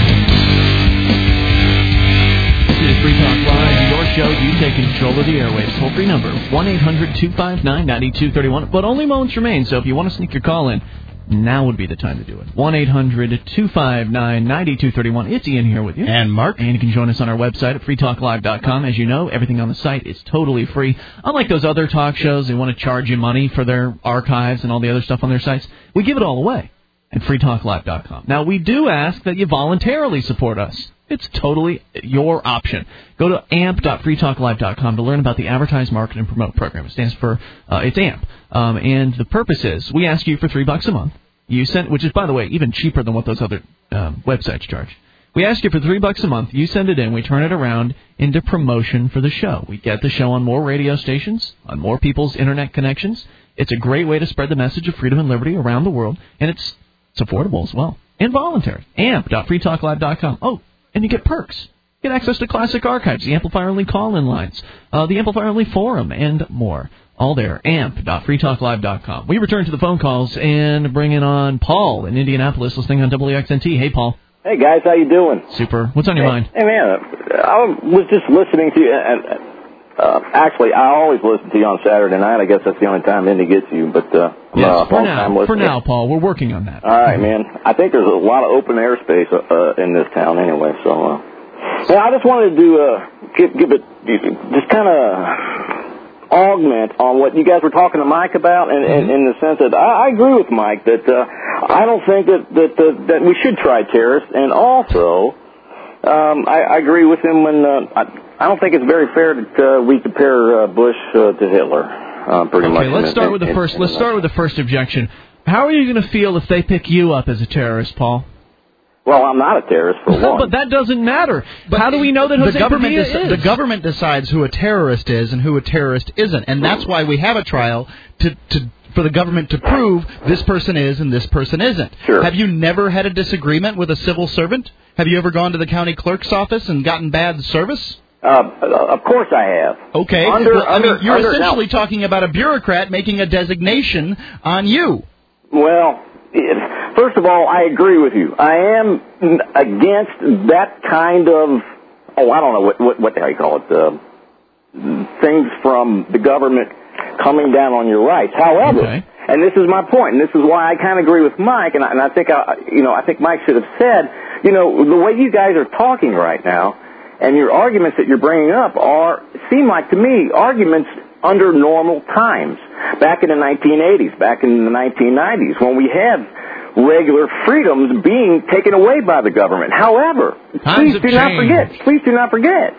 is Free Talk Live, your show. You take control of the airwaves. Toll-free number, one eight hundred two five nine nine two three one. But only moments remain, so if you want to sneak your call in, now would be the time to do it. one eight hundred two five nine nine two three one. It's Ian here with you. And Mark. And you can join us on our website at free talk live dot com. As you know, everything on the site is totally free. Unlike those other talk shows, they want to charge you money for their archives and all the other stuff on their sites. We give it all away at free talk live dot com. Now, we do ask that you voluntarily support us. It's totally your option. Go to amp dot free talk live dot com to learn about the Advertise, Market, and Promote program. It stands for, uh, it's AMP. Um, and the purpose is, we ask you for three bucks a month. You send, which is, by the way, even cheaper than what those other um, websites charge. We ask you for three bucks a month. You send it in. We turn it around into promotion for the show. We get the show on more radio stations, on more people's internet connections. It's a great way to spread the message of freedom and liberty around the world, and it's it's affordable as well and voluntary. amp dot free talk live dot com. Oh, and you get perks. You get access to classic archives, the Amplifier-only call-in lines, uh, the Amplifier-only forum, and more. All there, amp dot free talk live dot com. We return to the phone calls and bring in on Paul in Indianapolis, listening on W X N T. Hey, Paul. Hey, guys, how you doing? Super. What's on your hey, mind? Hey, man, I was just listening to you, and uh, actually, I always listen to you on Saturday night. I guess that's the only time Indy gets you, but uh, yes, uh, for now, for now, Paul, we're working on that. All right, man. I think there's a lot of open airspace uh, in this town anyway, so uh, yeah, I just wanted to uh, give, give it, just kind of augment on what you guys were talking to Mike about, and in, in, in the sense that I, I agree with Mike that uh, I don't think that that, that that we should try terrorists, and also um, I, I agree with him when uh, I, I don't think it's very fair that uh, we compare uh, Bush uh, to Hitler. Uh, pretty okay, much. let's in, start in, with the in, first. in, Let's start with the first objection. How are you going to feel if they pick you up as a terrorist, Paul? Well, I'm not a terrorist, for one. But that doesn't matter. But how do we know that Jose the government Padilla is? The government decides who a terrorist is and who a terrorist isn't, and that's why we have a trial to to for the government to prove this person is and this person isn't. Sure. Have you never had a disagreement with a civil servant? Have you ever gone to the county clerk's office and gotten bad service? Uh, of course I have. Okay. Under, well, I under, mean, you're under, essentially now, talking about a bureaucrat making a designation on you. Well, first of all, I agree with you. I am against that kind of, oh, I don't know what what, what the hell you call it, uh, things from the government coming down on your rights. However, okay. And this is my point, and this is why I kind of agree with Mike, and I, and I think I, you know I think Mike should have said, you know, the way you guys are talking right now, and your arguments that you're bringing up are seem like to me arguments under normal times, back in the nineteen eighties, back in the nineteen nineties, when we have regular freedoms being taken away by the government. However, Times please do not forget, please do not forget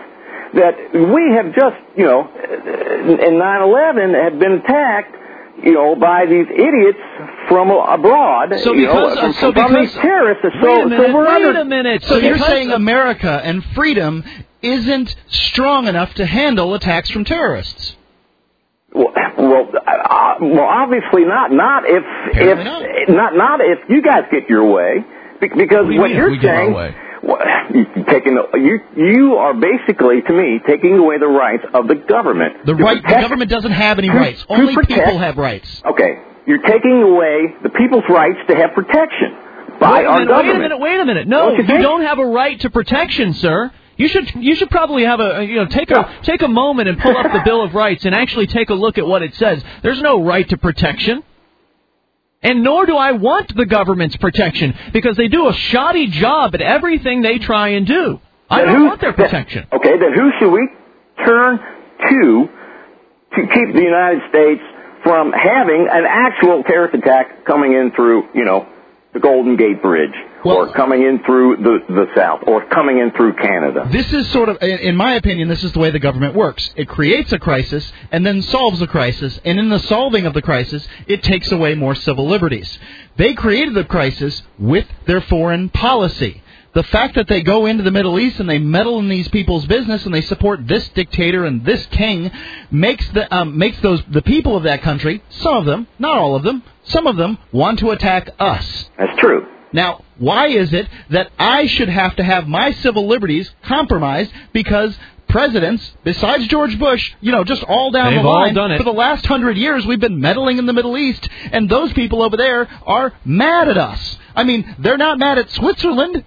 that we have just, you know, in nine eleven have been attacked, you know, by these idiots from abroad. So you because, know, from, so from because, these terrorists. So, wait a minute, so we're wait under, a minute. So So you're because saying of- America and freedom isn't strong enough to handle attacks from terrorists? Well, well, uh, well, obviously not. Not if Apparently if not. not if you guys get your way, Be- because What do you what mean if you're we get our saying. way? Well, you taking you you are basically, to me, taking away the rights of the government. The to right, the protect- government doesn't have any to- rights. to Only protect- people have rights. Okay, you're taking away the people's rights to have protection by wait a our minute, government. Wait a minute, wait a minute. No, Don't you you think? don't have a right to protection, sir. You should you should probably have a you know take a take a moment and pull up the Bill of Rights and actually take a look at what it says. There's no right to protection. And nor do I want the government's protection, because they do a shoddy job at everything they try and do. I Then don't who- want their protection. then- okay, then who should we turn to to keep the United States from having an actual terrorist attack coming in through, you know, the Golden Gate Bridge, or coming in through the, the South, or coming in through Canada? This is sort of, in in my opinion, this is the way the government works. It creates a crisis and then solves the crisis, and in the solving of the crisis, it takes away more civil liberties. They created the crisis with their foreign policy. The fact that they go into the Middle East and they meddle in these people's business and they support this dictator and this king makes the um, makes those the people of that country, some of them, not all of them, some of them want to attack us. That's true. Now, why is it that I should have to have my civil liberties compromised because presidents, besides George Bush, you know, just all down They've the all line, done it. for the last hundred years we've been meddling in the Middle East, and those people over there are mad at us. I mean, they're not mad at Switzerland.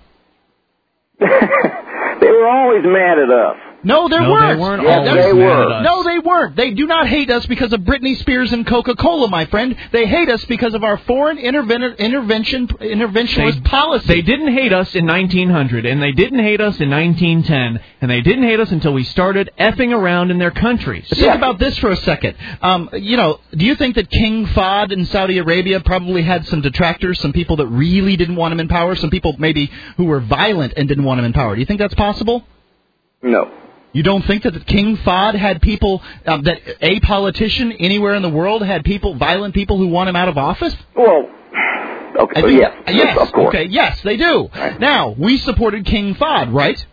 They were always mad at us. No, they No, weren't. they weren't Yes, always they mad were. at us. No, they weren't. They do not hate us because of Britney Spears and Coca-Cola, my friend. They hate us because of our foreign interven- intervention interventionist They- policy. They didn't hate us in nineteen hundred, and they didn't hate us in nineteen ten, and they didn't hate us until we started effing around in their countries. Think about this for a second. Um, you know, do you think that King Fahd in Saudi Arabia probably had some detractors, some people that really didn't want him in power, some people maybe who were violent and didn't want him in power? Do you think that's possible? No. You don't think that King Fahd had people, um, that a politician anywhere in the world had people, violent people who want him out of office? Well, okay, I think- yes, yes, of course. Okay, yes, they do. Now, we supported King Fahd, right?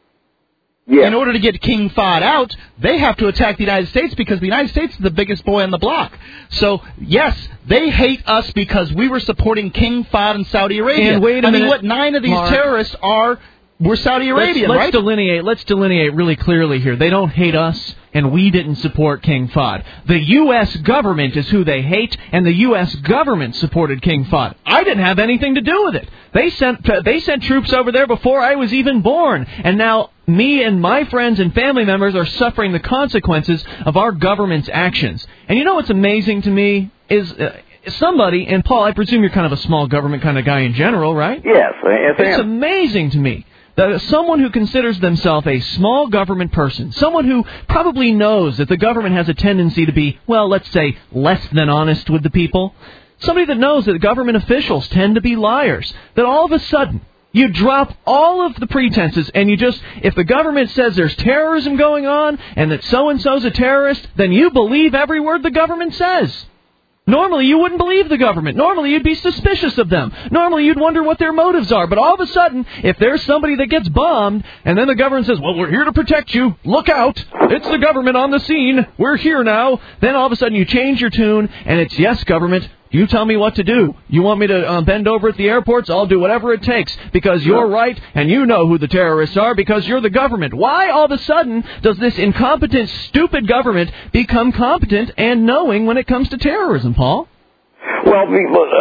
Yes. In order to get King Fahd out, they have to attack the United States because the United States is the biggest boy on the block. So, yes, they hate us because we were supporting King Fahd in Saudi Arabia. And wait a I mean, minute, what nine of these Mark. terrorists are were Saudi Arabian, let's, let's right? delineate. Let's delineate really clearly here. They don't hate us, and we didn't support King Fahd. The U S government is who they hate, and the U S government supported King Fahd. I didn't have anything to do with it. They sent they sent troops over there before I was even born, and now me and my friends and family members are suffering the consequences of our government's actions. And you know what's amazing to me is uh, somebody, and Paul, I presume you're kind of a small government kind of guy in general, right? Yes, yes, I It's am. amazing to me that someone who considers themselves a small government person, someone who probably knows that the government has a tendency to be, well, let's say, less than honest with the people, somebody that knows that government officials tend to be liars, that all of a sudden you drop all of the pretenses and you just, if the government says there's terrorism going on and that so-and-so's a terrorist, then you believe every word the government says. Normally, you wouldn't believe the government. Normally, you'd be suspicious of them. Normally, you'd wonder what their motives are. But all of a sudden, if there's somebody that gets bombed, and then the government says, well, we're here to protect you. Look out. It's the government on the scene. We're here now. Then all of a sudden, you change your tune, and it's, yes, government, you tell me what to do. You want me to uh, bend over at the airports? I'll do whatever it takes because you're right and you know who the terrorists are because you're the government. Why all of a sudden does this incompetent, stupid government become competent and knowing when it comes to terrorism, Paul? Well, uh,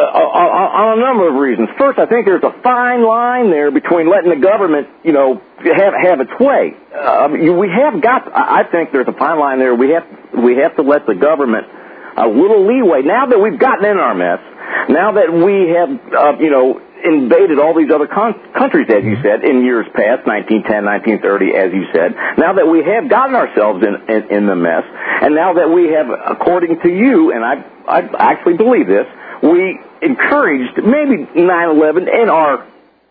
on a number of reasons. First, I think there's a fine line there between letting the government, you know, have have its way. Uh, we have got. I think there's a fine line there. We have we have to let the government a little leeway. Now that we've gotten in our mess, now that we have, uh, you know, invaded all these other con- countries, as you said, in years past, nineteen ten, nineteen thirty, as you said, now that we have gotten ourselves in, in, in the mess, and now that we have, according to you, and I, I actually believe this, we encouraged maybe nine eleven in our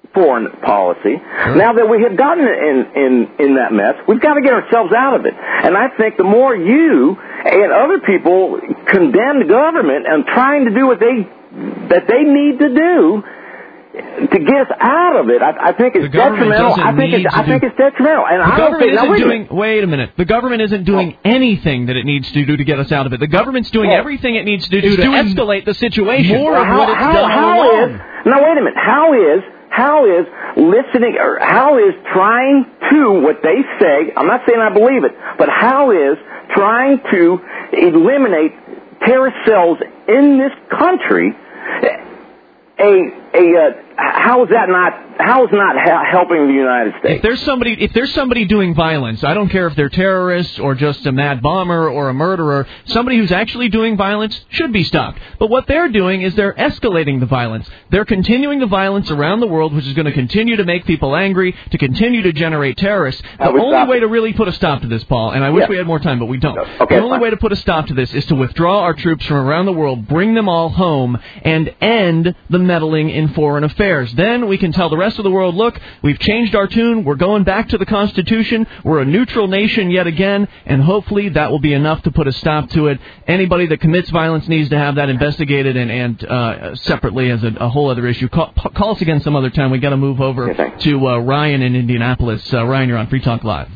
foreign policy. Sure. Now that we have gotten in, in, in that mess, we've got to get ourselves out of it. And I think the more you and other people condemn the government and trying to do what they that they need to do to get us out of it, I, I think it's detrimental. I think it's, I think it's detrimental. And the I don't government think, now, isn't wait a doing. minute. Wait a minute. The government isn't doing anything that it needs to do to get us out of it. The government's doing Well, everything it needs to do it's to doing escalate the situation. More of what it's how, done how all along. Is, now, wait a minute. How is how is listening or how is trying to what they say? I'm not saying I believe it, but how is trying to eliminate terrorist cells in this country a a uh, how is that not how is not ha- helping the United States? If there's somebody if there's somebody doing violence, I don't care if they're terrorists or just a mad bomber or a murderer, somebody who's actually doing violence should be stopped. But what they're doing is they're escalating the violence. They're continuing the violence around the world, which is going to continue to make people angry, to continue to generate terrorists. The only way to really put a stop to this, Paul, and I wish Yeah. we had more time, but we don't. Okay, the only fine. way to put a stop to this is to withdraw our troops from around the world, bring them all home, and end the meddling in foreign affairs. Then we can tell the rest of the world, look, we've changed our tune, we're going back to the Constitution, we're a neutral nation yet again, and hopefully that will be enough to put a stop to it. Anybody that commits violence needs to have that investigated and, and uh, separately as a, a whole other issue. Call, call us again some other time. We've got to move over Okay, to uh, Ryan in Indianapolis. Uh, Ryan, you're on Free Talk Live.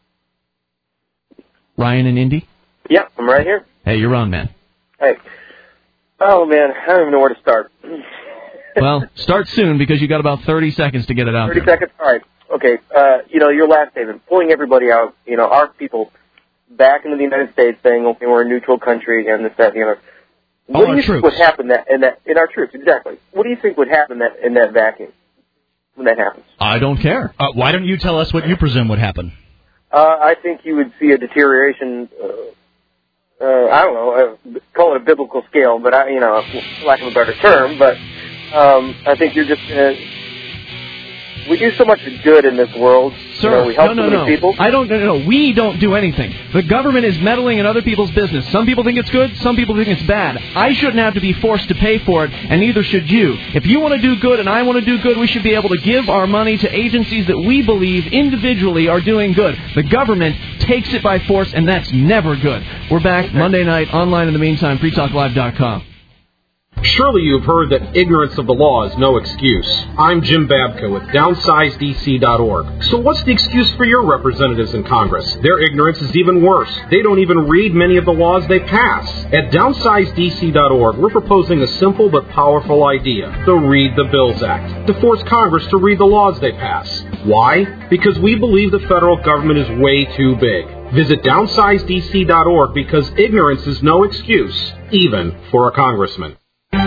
Ryan in Indy? Yeah, I'm right here. Hey, you're on, man. Hey. Oh, man, I don't even know where to start. Well, start soon because you got about thirty seconds to get it out thirty there. seconds? All right. Okay. Uh, you know, your last statement, pulling everybody out, you know, our people back into the United States saying, okay, we're a neutral country again, this, that, and the other. What All do our you troops. think would happen that, in that, in our troops, exactly. What do you think would happen that, in that vacuum when that happens? I don't care. Uh, why don't you tell us what you presume would happen? Uh, I think you would see a deterioration, uh, uh, I don't know, uh, call it a biblical scale, but I, you know, for lack of a better term, but, um, I think you're just, uh, we do so much good in this world. Sir, you know, we help no, no, so many no. people. I don't, no, no, no. We don't do anything. The government is meddling in other people's business. Some people think it's good. Some people think it's bad. I shouldn't have to be forced to pay for it, and neither should you. If you want to do good and I want to do good, we should be able to give our money to agencies that we believe individually are doing good. The government takes it by force, and that's never good. We're back Monday night, online in the meantime, free talk live dot com. Surely you've heard that ignorance of the law is no excuse. I'm Jim Babka with downsize D C dot org. So what's the excuse for your representatives in Congress? Their ignorance is even worse. They don't even read many of the laws they pass. At downsize D C dot org, we're proposing a simple but powerful idea, the Read the Bills Act, to force Congress to read the laws they pass. Why? Because we believe the federal government is way too big. Visit downsize D C dot org because ignorance is no excuse, even for a congressman.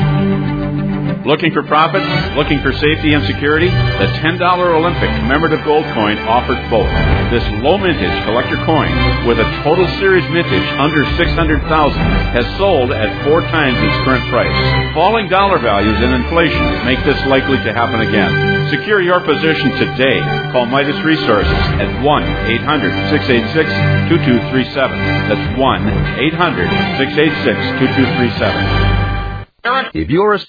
Looking for profits? Looking for safety and security? The ten dollar Olympic commemorative gold coin offers both. This low mintage collector coin, with a total series mintage under six hundred thousand dollars, has sold at four times its current price. Falling dollar values and inflation make this likely to happen again. Secure your position today. Call Midas Resources at one eight hundred six eight six two two three seven. That's one eight hundred six eight six two two three seven. If you're a